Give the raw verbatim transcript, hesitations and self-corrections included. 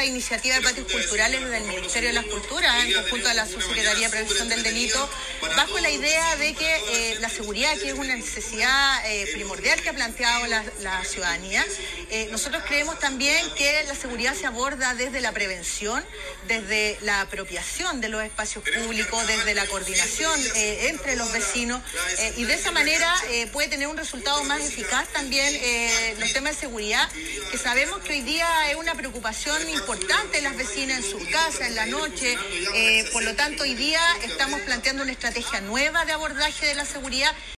iniciativa de patios culturales del Ministerio de las Culturas, en conjunto a la Subsecretaría de Prevención del Delito, bajo la idea de que eh, la seguridad, que es una necesidad eh, primordial que ha planteado la, la ciudadanía, eh, nosotros creemos también que la seguridad se aborda desde la prevención, desde la apropiación de los espacios públicos, desde la coordinación eh, entre los vecinos, eh, y de esa manera eh, puede tener un resultado más eficaz también eh, los temas de seguridad, que sabemos que hoy día es una preocupación importante en las vecinas en sus casas, en la noche. Eh, por lo tanto, hoy día estamos planteando una estrategia nueva de abordaje de la seguridad.